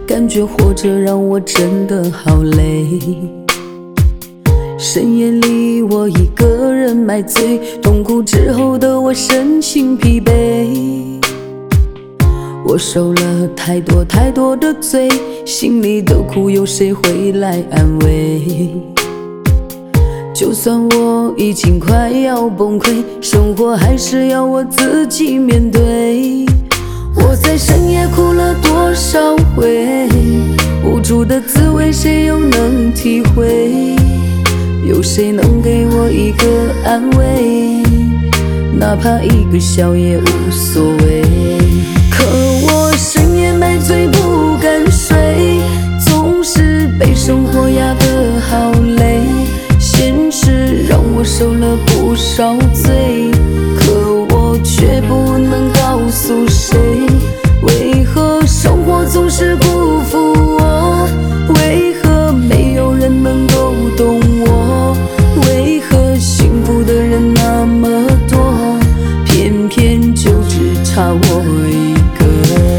感觉活着让我真的好累。深夜里我一个人买醉，痛苦之后的我身心疲惫。我受了太多太多的罪，心里的苦有谁会来安慰？就算我已经快要崩溃，生活还是要我自己面对。我在深夜哭了多少回，无助的滋味谁又能体会？有谁能给我一个安慰？哪怕一个笑也无所谓。可我深夜买醉不敢睡，总是被生活压得好累。现实让我受了不少罪，可我却不能告诉谁。为何生活总是辜负我？为何没有人能够懂我？为何幸福的人那么多，偏偏就只差我一个？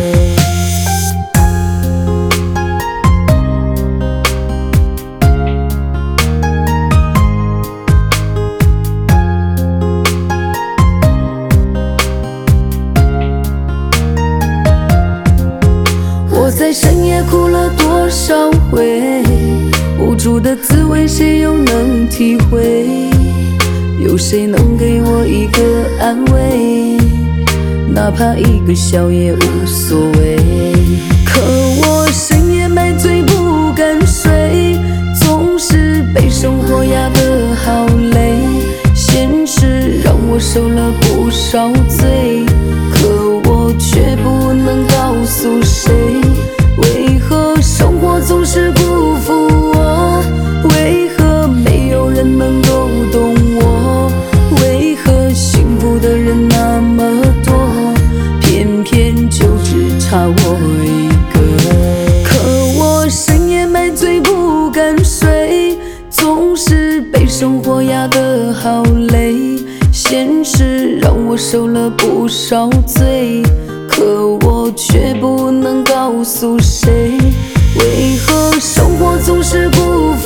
我在深夜哭了多少回，无助的滋味谁又能体会？有谁能给我一个安慰？哪怕一个笑也无所谓。可我深夜买醉不敢睡，总是被生活压得好累。现实让我受了不少罪，可我却不能告诉谁。为何生活总是辜负我？为何没有人能够懂我？为何幸福的人那么多，偏偏就只差我一个？可我深夜买醉不敢睡，总是被生活压得好累。现实让我受了不少罪，可我却不能告诉谁。为何生活总是辜